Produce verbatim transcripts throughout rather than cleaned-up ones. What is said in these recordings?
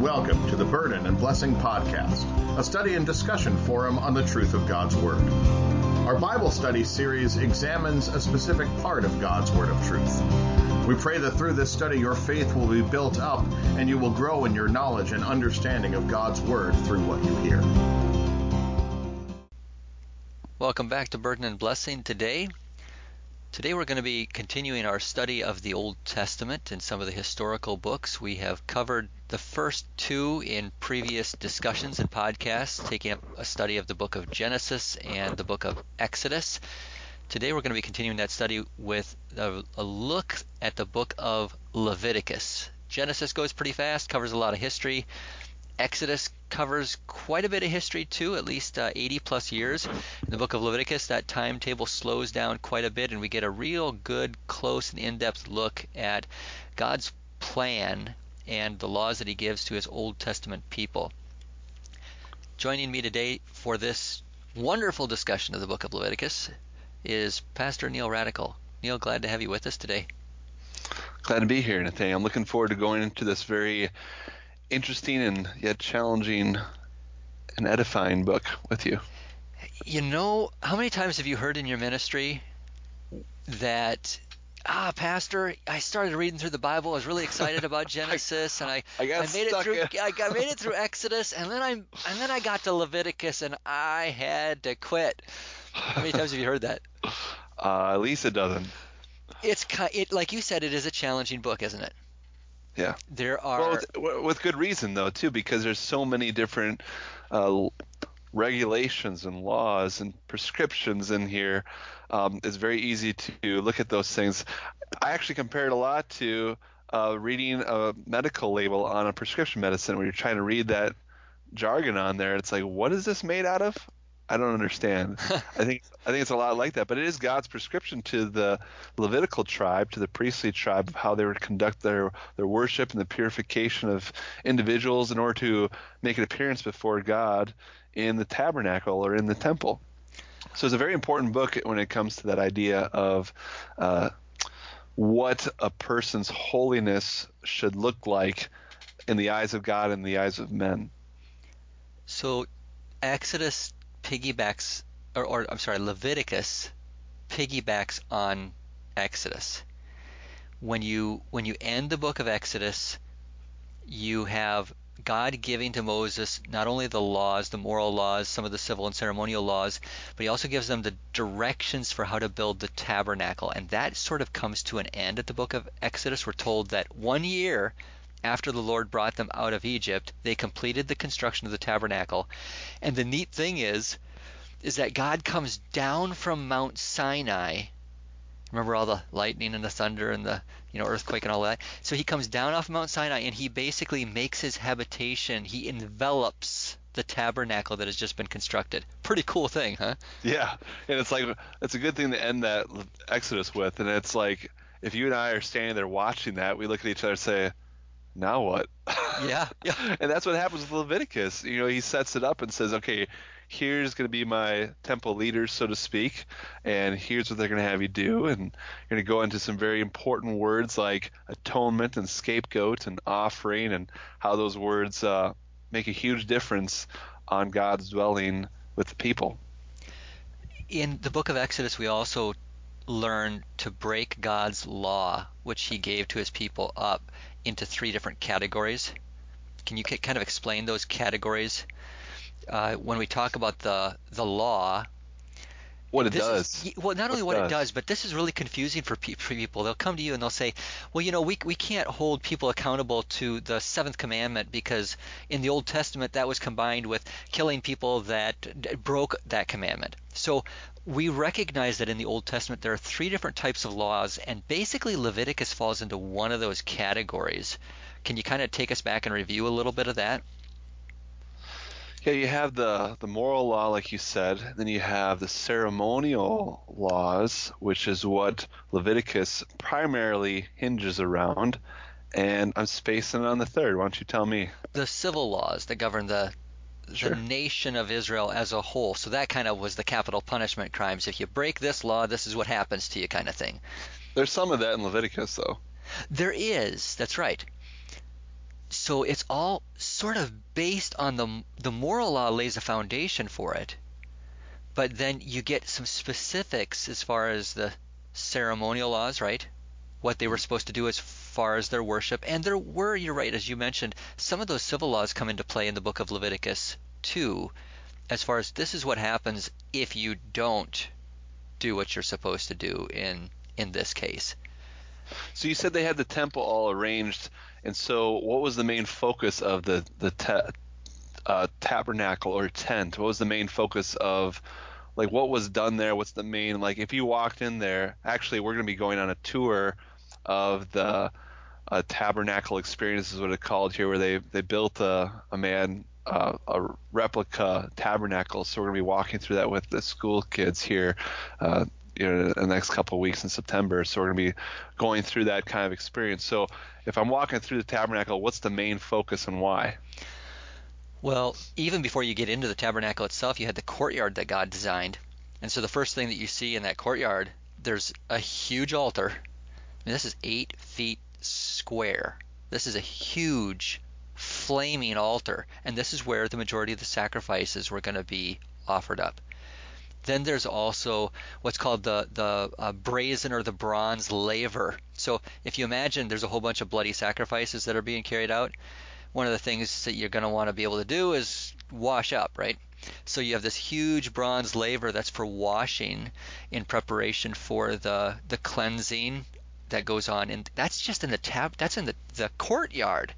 Welcome to the Burden and Blessing Podcast, a study and discussion forum on the truth of God's Word. Our Bible study series examines a specific part of God's Word of truth. We pray that through this study your faith will be built up and you will grow in your knowledge and understanding of God's Word through what you hear. Welcome back to Burden and Blessing. Today, Today we're going to be continuing our study of the Old Testament and some of the historical books. We have covered the first two in previous discussions and podcasts, taking up a study of the book of Genesis and the book of Exodus. Today we're going to be continuing that study with a, a look at the book of Leviticus. Genesis goes pretty fast, covers a lot of history. Exodus covers quite a bit of history too, at least uh, eighty plus years. In the book of Leviticus, that timetable slows down quite a bit, and we get a real good, close, and in-depth look at God's plan and the laws that he gives to his Old Testament people. Joining me today for this wonderful discussion of the book of Leviticus is Pastor Neil Radical. Neil, glad to have you with us today. Glad to be here, Nathaniel. I'm looking forward to going into this very interesting and yet challenging and edifying book with you. You know, how many times have you heard in your ministry that, ah, Pastor, I started reading through the Bible, I was really excited about Genesis, and I, I, got I made it through in. I, got, made it through Exodus, and then I and then I got to Leviticus, and I had to quit. How many times have you heard that? Uh, at least a dozen. It's it like you said, it is a challenging book, isn't it? Yeah. There are well, with, with good reason though too, because there's so many different uh, regulations and laws and prescriptions in here. Um, it's very easy to look at those things. I actually compare it a lot to uh, reading a medical label on a prescription medicine, where you're trying to read that jargon on there. It's like, what is this made out of? I don't understand. I think I think it's a lot like that, but it is God's prescription to the Levitical tribe, to the priestly tribe, of how they would conduct their, their worship and the purification of individuals in order to make an appearance before God in the tabernacle or in the temple. So it's a very important book when it comes to that idea of uh, what a person's holiness should look like in the eyes of God and the eyes of men. So Exodus piggybacks, or, or I'm sorry, Leviticus piggybacks on Exodus. When you when you end the book of Exodus, you have God giving to Moses not only the laws, the moral laws, some of the civil and ceremonial laws, but he also gives them the directions for how to build the tabernacle. And that sort of comes to an end at the book of Exodus. We're told that one year after the Lord brought them out of Egypt, they completed the construction of the tabernacle. And the neat thing is, is that God comes down from Mount Sinai. Remember all the lightning and the thunder and the you know earthquake and all that? So he comes down off Mount Sinai and he basically makes his habitation. He envelops the tabernacle that has just been constructed. Pretty cool thing, huh? Yeah, and it's like, it's a good thing to end that Exodus with. And it's like, if you and I are standing there watching that, we look at each other and say, now what? Yeah, yeah. And that's what happens with Leviticus. You know, he sets it up and says, okay, here's going to be my temple leaders, so to speak, and here's what they're going to have you do. And you're going to go into some very important words like atonement and scapegoat and offering, and how those words uh, make a huge difference on God's dwelling with the people. In the book of Exodus, we also learn to break God's law, which he gave to his people, up into three different categories. Can you kind of explain those categories? Uh, when we talk about the the law, what it does. Is, well, not only what, what it does, but this is really confusing for, pe- for people. They'll come to you and they'll say, well, you know, we we can't hold people accountable to the seventh commandment because in the Old Testament that was combined with killing people that d- broke that commandment. So we recognize that in the Old Testament there are three different types of laws, and basically Leviticus falls into one of those categories. Can you kind of take us back and review a little bit of that? Yeah, you have the, the moral law, like you said. Then you have the ceremonial laws, which is what Leviticus primarily hinges around. And I'm spacing on the third. Why don't you tell me? The civil laws that govern the Sure. the nation of Israel as a whole. So that kind of was the capital punishment crimes. If you break this law, this is what happens to you, kind of thing. There's some of that in Leviticus, though. There is. That's right. So it's all sort of based on the the moral law lays a foundation for it, but then you get some specifics as far as the ceremonial laws, right? What they were supposed to do as far as their worship. And there were, you're right, as you mentioned, some of those civil laws come into play in the book of Leviticus too, as far as this is what happens if you don't do what you're supposed to do in in this case. So you said they had the temple all arranged, and so what was the main focus of the the ta- uh, tabernacle or tent? What was the main focus of, like, what was done there? What's the main, like, if you walked in there? Actually, we're going to be going on a tour of the uh, tabernacle experience, is what it's called here, where they they built a a man uh, a replica tabernacle. So we're going to be walking through that with the school kids here. Uh, you know, in the next couple of weeks in September. So we're going to be going through that kind of experience. So if I'm walking through the tabernacle, what's the main focus and why? Well, even before you get into the tabernacle itself, you had the courtyard that God designed. And so the first thing that you see in that courtyard, there's a huge altar. I mean, this is eight feet square. This is a huge flaming altar. And this is where the majority of the sacrifices were going to be offered up. Then there's also what's called the the uh, brazen or the bronze laver. So if you imagine there's a whole bunch of bloody sacrifices that are being carried out, one of the things that you're going to want to be able to do is wash up, right? So you have this huge bronze laver that's for washing in preparation for the the cleansing that goes on, and that's just in the tab. That's in the the courtyard.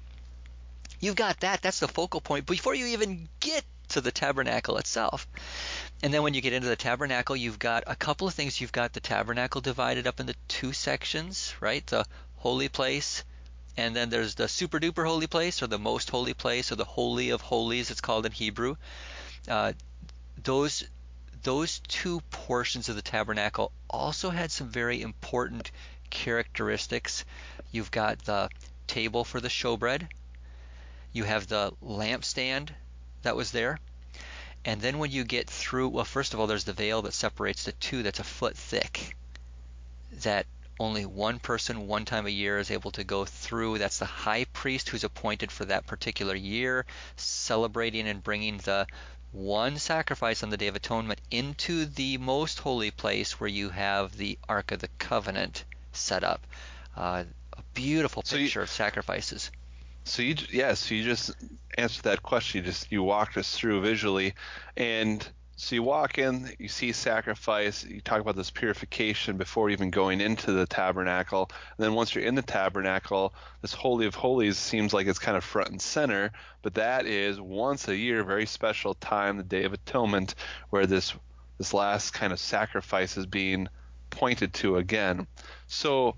You've got that. That's the focal point before you even get to the tabernacle itself. And then when you get into the tabernacle, you've got a couple of things. You've got the tabernacle divided up into two sections, right? The holy place, and then there's the super duper holy place, or the most holy place, or the holy of holies, it's called in Hebrew. Uh, those those two portions of the tabernacle also had some very important characteristics. You've got the table for the showbread. You have the lampstand that was there. And then when you get through, well, first of all, there's the veil that separates the two that's a foot thick, that only one person one time a year is able to go through. That's the high priest who's appointed for that particular year, celebrating and bringing the one sacrifice on the Day of Atonement into the most holy place where you have the Ark of the Covenant set up. Uh, a beautiful picture so you, of sacrifices. So you, yeah, so you just answered that question. You just you walked us through visually, and so you walk in, you see sacrifice. You talk about this purification before even going into the tabernacle. And then once you're in the tabernacle, this Holy of Holies seems like it's kind of front and center. But that is once a year, very special time, the Day of Atonement, where this this last kind of sacrifice is being pointed to again. So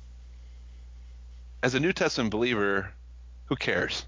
as a New Testament believer, who cares?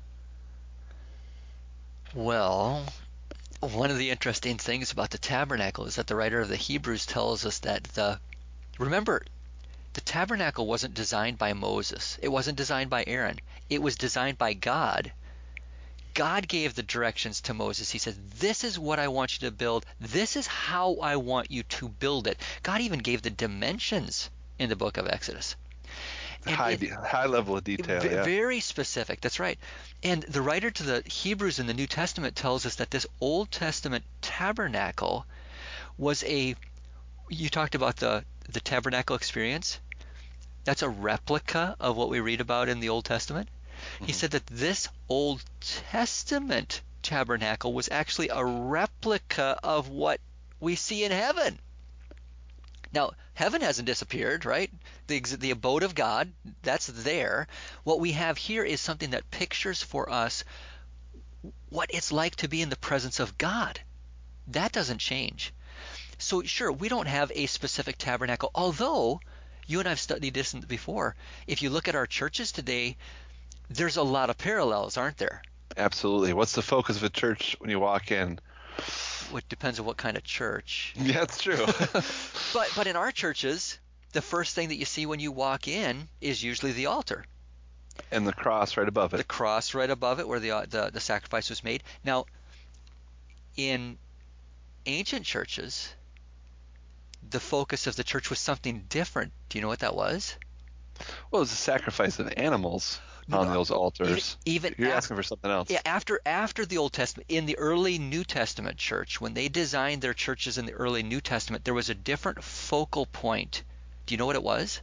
Well, one of the interesting things about the tabernacle is that the writer of the Hebrews tells us that the, remember, the tabernacle wasn't designed by Moses. It wasn't designed by Aaron. It was designed by God. God gave the directions to Moses. He said, this is what I want you to build. This is how I want you to build it. God even gave the dimensions in the book of Exodus. And high, it, high level of detail, v- yeah. Very specific, that's right. And the writer to the Hebrews in the New Testament tells us that this Old Testament tabernacle was a, you talked about the, the tabernacle experience. That's a replica of what we read about in the Old Testament. Mm-hmm. He said that this Old Testament tabernacle was actually a replica of what we see in heaven. Now, heaven hasn't disappeared, right? The, the abode of God, that's there. What we have here is something that pictures for us what it's like to be in the presence of God. That doesn't change. So sure, we don't have a specific tabernacle, although you and I have studied this before. If you look at our churches today, there's a lot of parallels, aren't there? Absolutely. What's the focus of a church when you walk in? It depends on what kind of church. Yeah, that's true. but but in our churches, the first thing that you see when you walk in is usually the altar. And the cross right above it. The cross right above it where the the, the sacrifice was made. Now, in ancient churches, the focus of the church was something different. Do you know what that was? Well, it was a sacrifice of animals. No, on no, those altars. Even, even You're af- asking for something else. yeah, after after the Old Testament, in the early New Testament church, when they designed their churches in the early New Testament, there was a different focal point. Do you know what it was?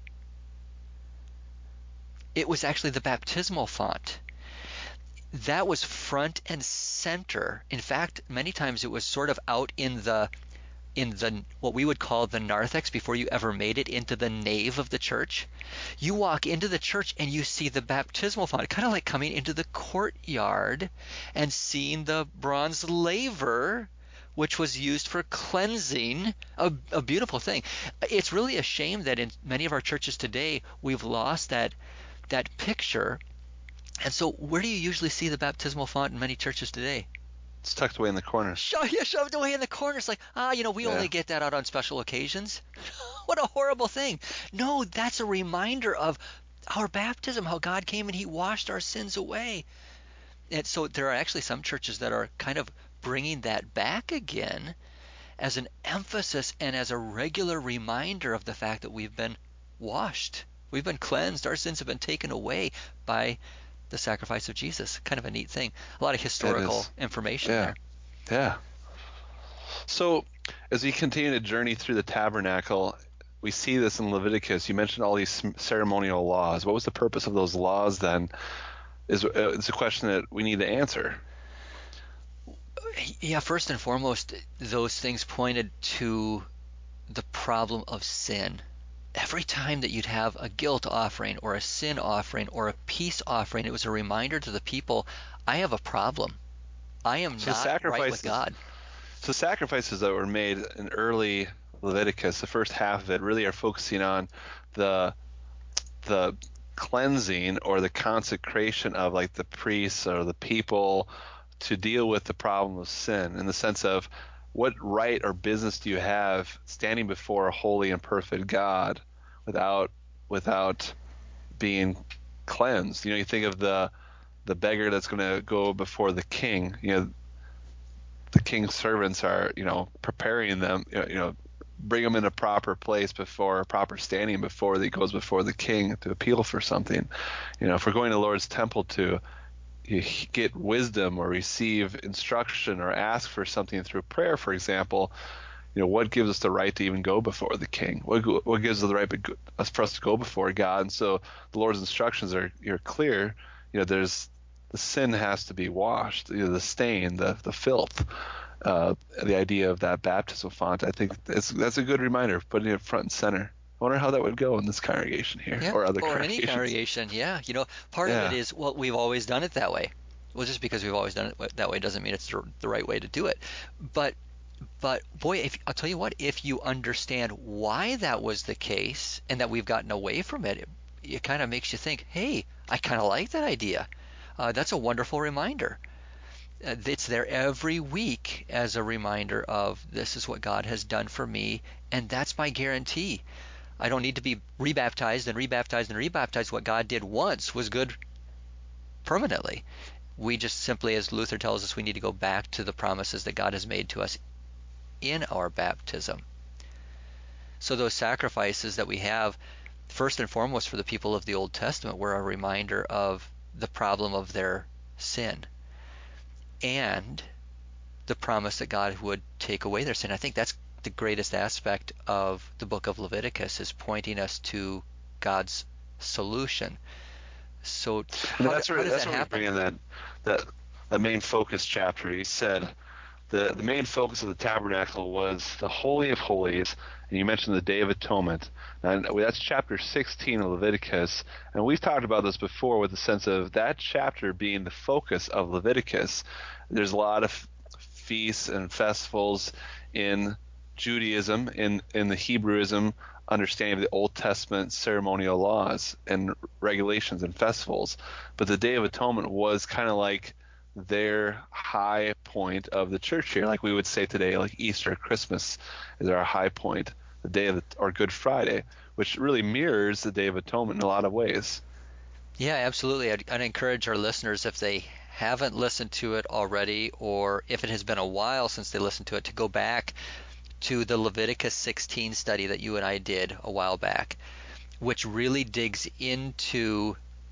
It was actually the baptismal font. That was front and center. In fact, many times it was sort of out in the in the what we would call the narthex before you ever made it into the nave of the church. You walk into the church and you see the baptismal font, kind of like coming into the courtyard and seeing the bronze laver, which was used for cleansing, a, a beautiful thing. It's really a shame that in many of our churches today we've lost that that picture. And so where do you usually see the baptismal font in many churches today? It's tucked away in the corner. Sho- yeah, shoved away in the corner. It's like, ah, you know, we Yeah. only get that out on special occasions. What a horrible thing. No, that's a reminder of our baptism, how God came and he washed our sins away. And so there are actually some churches that are kind of bringing that back again as an emphasis and as a regular reminder of the fact that we've been washed. We've been cleansed. Our sins have been taken away by the sacrifice of Jesus. Kind of a neat thing. A lot of historical information Yeah. there. Yeah. So as we continue to journey through the tabernacle, we see this in Leviticus. You mentioned all these ceremonial laws. What was the purpose of those laws then? Is uh, it's a question that we need to answer. Yeah, first and foremost, those things pointed to the problem of sin. Every time that you'd have a guilt offering or a sin offering or a peace offering, it was a reminder to the people, I have a problem. I am So not right with God. So sacrifices that were made in early Leviticus, the first half of it, really are focusing on the the cleansing or the consecration of like the priests or the people to deal with the problem of sin, in the sense of what right or business do you have standing before a holy and perfect God without without being cleansed? You know, you think of the the beggar that's going to go before the king. You know, the king's servants are, you know, preparing them, you know, bring them in a proper place before, proper standing before he goes before the king to appeal for something. You know, if we're going to the Lord's temple to you get wisdom or receive instruction or ask for something through prayer, for example, you know, what gives us the right to even go before the king? What, what gives us the right for us to go before God? And so the Lord's instructions are, are clear. You know, there's the sin has to be washed, you know, the stain, the the filth. Uh, the idea of that baptismal font, I think it's, that's a good reminder of putting it front and center. I wonder how that would go in this congregation here, Yeah, or other or congregations. any congregation. Yeah, you know, part yeah. of it is, well, we've always done it that way. Well, just because we've always done it that way doesn't mean it's the, the right way to do it. But, but boy, if I'll tell you what, if you understand why that was the case and that we've gotten away from it, it, it kind of makes you think, hey, I kind of like that idea. Uh, that's a wonderful reminder. Uh, it's there every week as a reminder of this is what God has done for me, and that's my guarantee. I don't need to be rebaptized and rebaptized and rebaptized. What God did once was good permanently. We just simply, as Luther tells us, we need to go back to the promises that God has made to us in our baptism. So those sacrifices that we have, first and foremost for the people of the Old Testament, were a reminder of the problem of their sin and the promise that God would take away their sin. I think that's the greatest aspect of the book of Leviticus, is pointing us to God's solution. So how, and that's how where, does that's that where happen? we bring in that, that, that main focus chapter. He said the, the main focus of the tabernacle was the Holy of Holies, and you mentioned the Day of Atonement. And that's chapter sixteen of Leviticus, and we've talked about this before with the sense of that chapter being the focus of Leviticus. There's a lot of feasts and festivals in Judaism, in, in the Hebrewism understanding of the Old Testament ceremonial laws and regulations and festivals. But the Day of Atonement was kind of like their high point of the church here. Like we would say today, like Easter, Christmas is our high point. The day of the, or Good Friday, which really mirrors the Day of Atonement in a lot of ways. Yeah, absolutely. I'd, I'd encourage our listeners, if they haven't listened to it already, or if it has been a while since they listened to it, to go back to the Leviticus sixteen study that you and I did a while back, which really digs into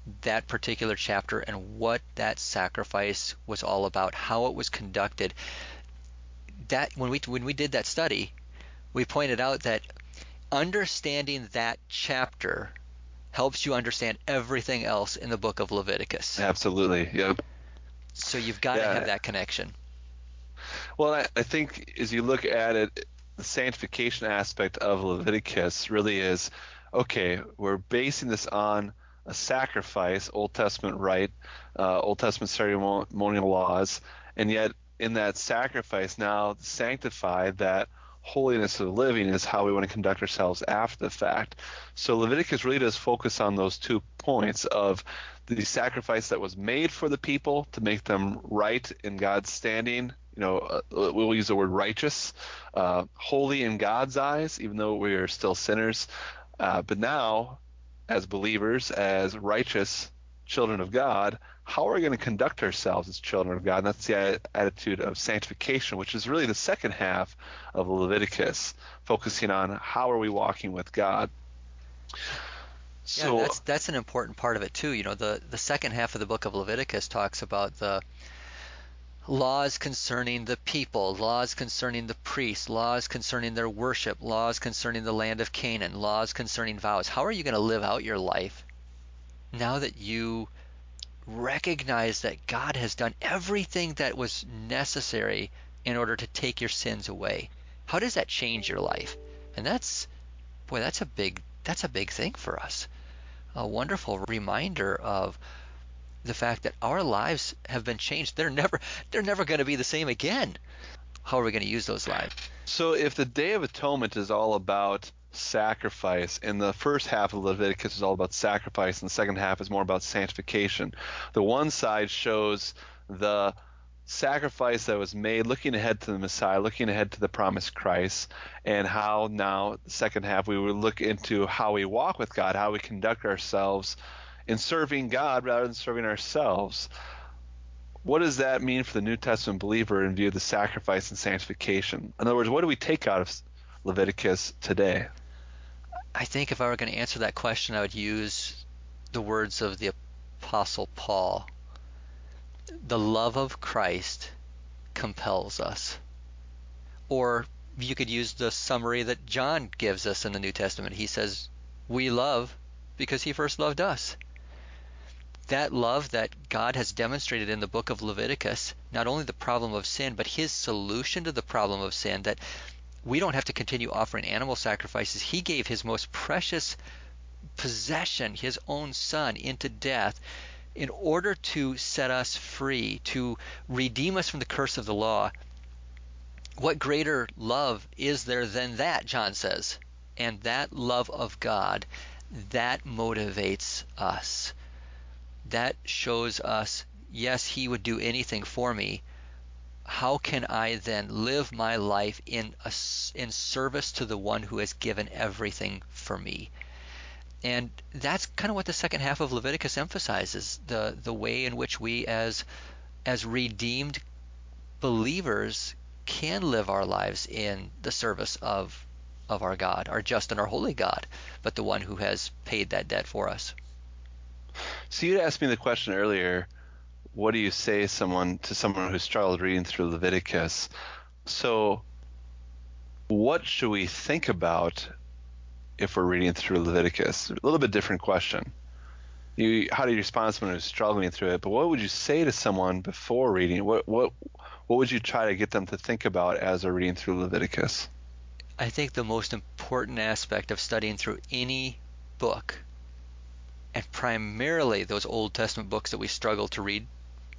that particular chapter and what that sacrifice was all about, how it was conducted. That when we when we did that study, we pointed out that understanding that chapter helps you understand everything else in the book of Leviticus. Absolutely. Yep. So you've got Yeah. to have that connection. Well, I, I think as you look at it, the sanctification aspect of Leviticus really is, okay, we're basing this on a sacrifice, Old Testament rite, uh, Old Testament ceremonial laws, and yet in that sacrifice now sanctified, that holiness of living is how we want to conduct ourselves after the fact. So Leviticus really does focus on those two points of the sacrifice that was made for the people to make them right in God's standing. You know, uh, we'll use the word righteous, uh, holy in God's eyes, even though we are still sinners. Uh, but now, as believers, as righteous children of God, how are we going to conduct ourselves as children of God? And that's the attitude of sanctification, which is really the second half of Leviticus, focusing on how are we walking with God. So yeah, that's that's an important part of it too. You know, the the second half of the book of Leviticus talks about the laws concerning the people, laws concerning the priests, laws concerning their worship, laws concerning the land of Canaan, laws concerning vows. How are you going to live out your life now that you recognize that God has done everything that was necessary in order to take your sins away? How does that change your life? And that's, boy, that's a big that's a big thing for us. A wonderful reminder of the fact that our lives have been changed. They're never they're never going to be the same again. How are we going to use those lives? So if the Day of Atonement is all about sacrifice, and the first half of Leviticus is all about sacrifice, and the second half is more about sanctification, the one side shows the sacrifice that was made looking ahead to the Messiah, looking ahead to the promised Christ, and how now the second half we would look into how we walk with God, how we conduct ourselves in serving God rather than serving ourselves. What does that mean for the New Testament believer in view of the sacrifice and sanctification? In other words, what do we take out of Leviticus today? I think if I were going to answer that question, I would use the words of the Apostle Paul. The love of Christ compels us. Or you could use the summary that John gives us in the New Testament. He says, we love because he first loved us. That love that God has demonstrated in the book of Leviticus, not only the problem of sin, but his solution to the problem of sin, that we don't have to continue offering animal sacrifices. He gave his most precious possession, his own son, into death in order to set us free, to redeem us from the curse of the law. What greater love is there than that, John says? And that love of God, that motivates us. That shows us, yes, he would do anything for me. How can I then live my life in a, in service to the one who has given everything for me? And that's kind of what the second half of Leviticus emphasizes, the the way in which we as as redeemed believers can live our lives in the service of of our God, our just and our holy God, but the one who has paid that debt for us. So you asked me the question earlier, what do you say someone to someone who struggled reading through Leviticus? So what should we think about if we're reading through Leviticus? A little bit different question. You, how do you respond to someone who's struggling through it? But what would you say to someone before reading? What what what would you try to get them to think about as they're reading through Leviticus? I think the most important aspect of studying through any book, and primarily those Old Testament books that we struggle to read,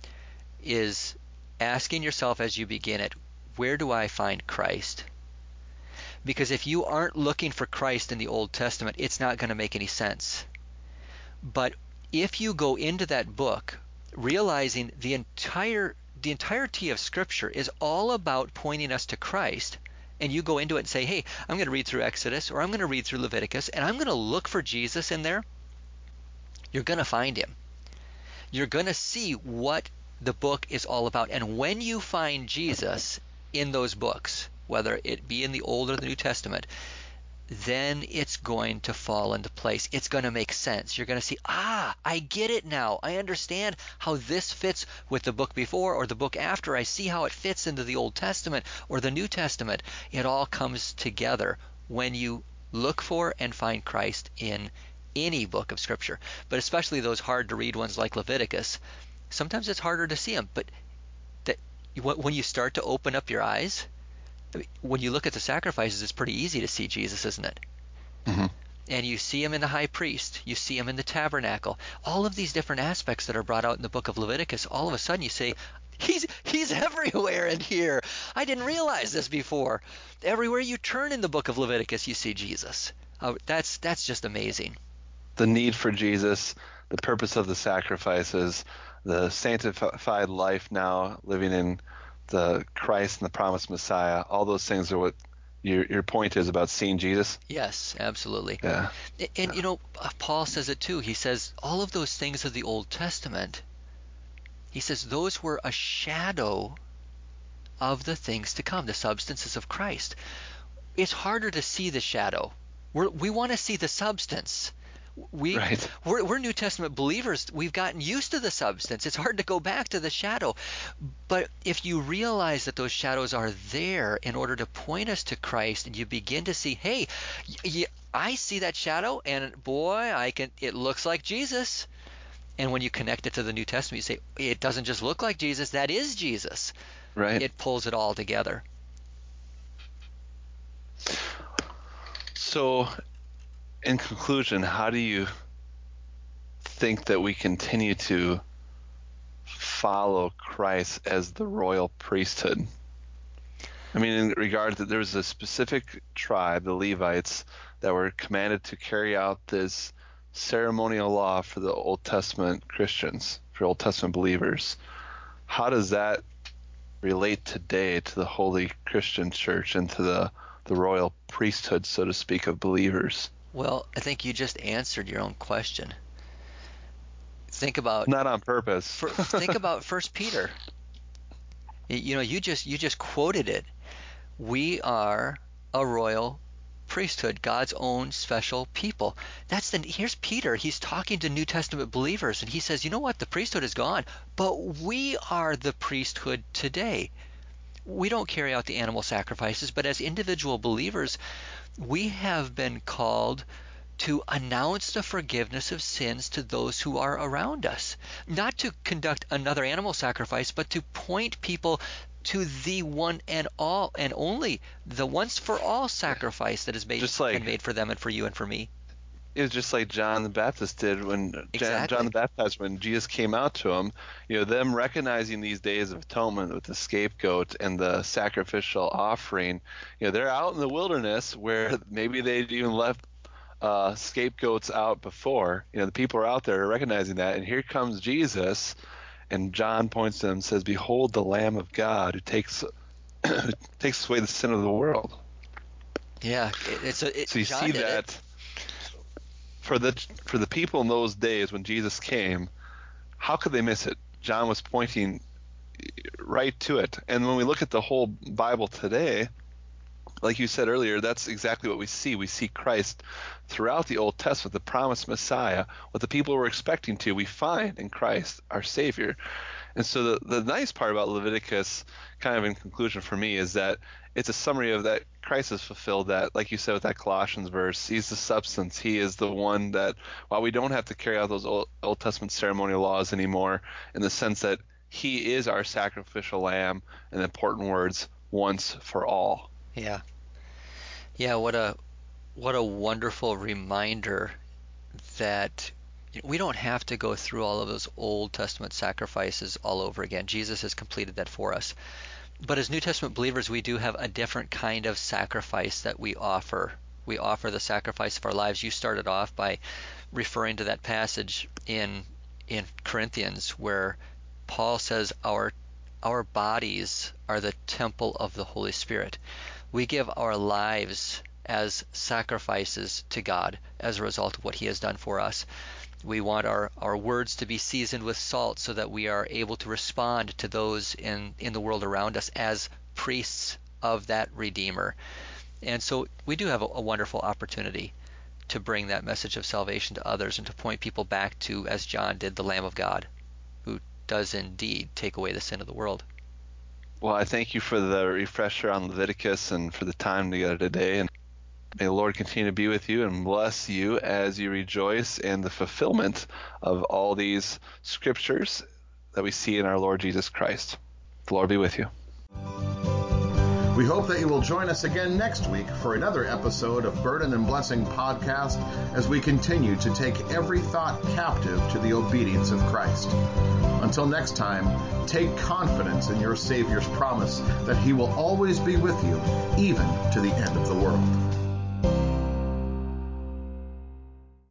is asking yourself as you begin it, where do I find Christ? Because if you aren't looking for Christ in the Old Testament, it's not going to make any sense. But if you go into that book realizing the entire the entirety of Scripture is all about pointing us to Christ, and you go into it and say, hey, I'm going to read through Exodus, or I'm going to read through Leviticus, and I'm going to look for Jesus in there, you're going to find him. You're going to see what the book is all about. And when you find Jesus in those books, whether it be in the Old or the New Testament, then it's going to fall into place. It's going to make sense. You're going to see, ah, I get it now. I understand how this fits with the book before or the book after. I see how it fits into the Old Testament or the New Testament. It all comes together when you look for and find Christ in any book of Scripture, but especially those hard to read ones like Leviticus. Sometimes it's harder to see them, but that when you start to open up your eyes, when you look at the sacrifices, it's pretty easy to see Jesus, isn't it? Mm-hmm. And you see him in the high priest. You see him in the tabernacle. All of these different aspects that are brought out in the book of Leviticus, all of a sudden you say, he's he's everywhere in here. I didn't realize this before. Everywhere you turn in the book of Leviticus, you see Jesus. Uh, that's that's just amazing. The need for Jesus, the purpose of the sacrifices, the sanctified life now living in the Christ and the promised Messiah, all those things are what your your point is about seeing Jesus. Yes, absolutely. Yeah. And, and you know, Paul says it too. He says all of those things of the Old Testament, he says those were a shadow of the things to come, the substances of Christ. It's harder to see the shadow. We're, we want to see the substance. We, right. we're, we're New Testament believers. We've gotten used to the substance. It's hard to go back to the shadow. But if you realize that those shadows are there in order to point us to Christ, and you begin to see, hey, y- y- I see that shadow, and boy, I can. It looks like Jesus. And when you connect it to the New Testament, you say, it doesn't just look like Jesus. That is Jesus. Right. It pulls it all together. So, in conclusion, how do you think that we continue to follow Christ as the royal priesthood? I mean, in regard to there was a specific tribe, the Levites, that were commanded to carry out this ceremonial law for the Old Testament Christians, for Old Testament believers. How does that relate today to the Holy Christian Church and to the, the royal priesthood, so to speak, of believers? Well, I think you just answered your own question. Think about not on purpose. for, think about First Peter. You know, you just you just quoted it. We are a royal priesthood, God's own special people. That's the here's Peter. He's talking to New Testament believers, and he says, you know what? The priesthood is gone, but we are the priesthood today. We don't carry out the animal sacrifices, but as individual believers, we have been called to announce the forgiveness of sins to those who are around us. Not to conduct another animal sacrifice, but to point people to the one and all and only, the once for all sacrifice that has made, just like, been made for them and for you and for me. It was just like John the Baptist did when exactly. John the Baptist, when Jesus came out to him, you know, them recognizing these days of atonement with the scapegoat and the sacrificial offering, you know, they're out in the wilderness where maybe they'd even left uh, scapegoats out before. You know, the people are out there recognizing that, and here comes Jesus, and John points to him and says, "Behold, the Lamb of God who takes who takes away the sin of the world." Yeah, it, it's a. It, so you John see did that. It. For the for the people in those days when Jesus came, how could they miss it? John was pointing right to it. And when we look at the whole Bible today, like you said earlier, that's exactly what we see. We see Christ throughout the Old Testament, the promised Messiah, what the people were expecting to, we find in Christ, our Savior. And so the, the nice part about Leviticus, kind of in conclusion for me, is that it's a summary of that Christ has fulfilled that, like you said with that Colossians verse. He's the substance. He is the one that, while we don't have to carry out those Old, Old Testament ceremonial laws anymore, in the sense that he is our sacrificial lamb, in important words, once for all. Yeah. Yeah, what a what a wonderful reminder that we don't have to go through all of those Old Testament sacrifices all over again. Jesus has completed that for us. But as New Testament believers, we do have a different kind of sacrifice that we offer. We offer the sacrifice of our lives. You started off by referring to that passage in in Corinthians where Paul says our our bodies are the temple of the Holy Spirit. We give our lives as sacrifices to God as a result of what he has done for us. We want our, our words to be seasoned with salt so that we are able to respond to those in, in the world around us as priests of that Redeemer. And so we do have a, a wonderful opportunity to bring that message of salvation to others and to point people back to, as John did, the Lamb of God, who does indeed take away the sin of the world. Well, I thank you for the refresher on Leviticus and for the time together today. And may the Lord continue to be with you and bless you as you rejoice in the fulfillment of all these scriptures that we see in our Lord Jesus Christ. The Lord be with you. We hope that you will join us again next week for another episode of Burden and Blessing Podcast as we continue to take every thought captive to the obedience of Christ. Until next time, take confidence in your Savior's promise that he will always be with you, even to the end of the world.